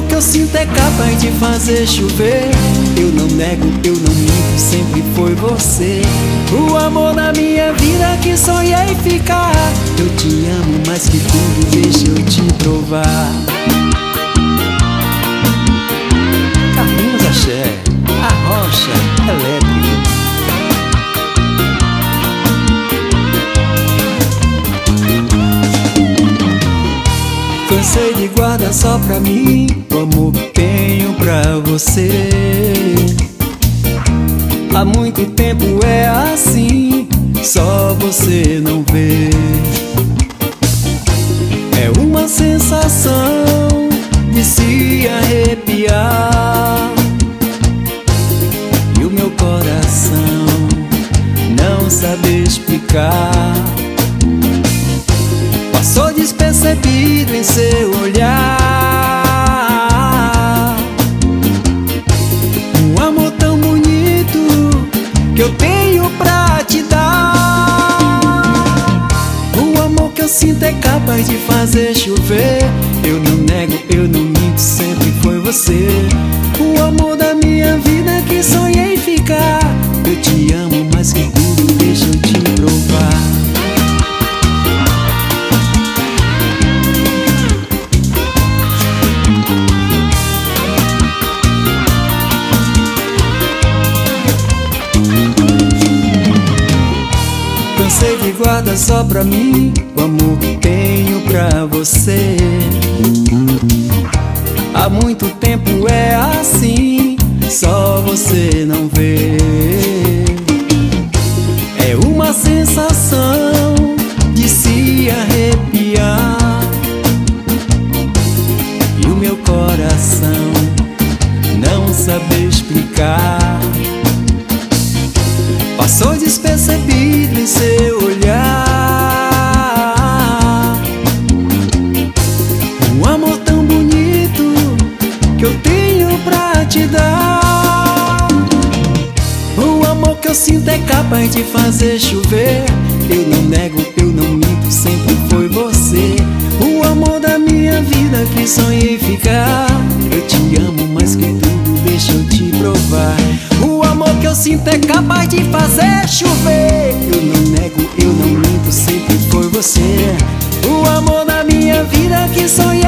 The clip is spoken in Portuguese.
que eu sinto é capaz de fazer chover. Eu não nego, eu não minto, sempre foi você. O amor da minha vida que sonhei ficar. Eu te amo mais que tudo, deixa eu te provar. Carlinhos Axé, a rocha elétrica. Cansei de guardar só pra mim o amor que tenho pra você. Há muito tempo é assim, só você não vê. É uma sensação de se arrepiar, e o meu coração não sabe explicar. Passou despercebido em seu olhar um amor tão bonito que eu tenho pra te dar. O amor que eu sinto é capaz de fazer chover. Eu não nego, eu não minto, sempre foi você. O amor da minha vida que sonhei ficar. Eu te amo mais que tudo, deixa eu te provar. Cansei de guardar só pra mim o amor que tenho pra você. Há muito tempo é assim, só você não vê. É uma sensação de se arrepiar, e o meu coração não sabe explicar. Passou despercebido em seu olhar um amor tão bonito que eu tenho pra te dar. O amor que eu sinto é capaz de fazer chover. Eu não nego, eu não minto, sempre foi você. O amor da minha vida que sonhei ficar. Eu te amo mais que tudo, deixa eu te provar. O amor que eu sinto é capaz de fazer chover. Eu não nego, eu não minto, sempre foi você. O amor da minha vida que sonhei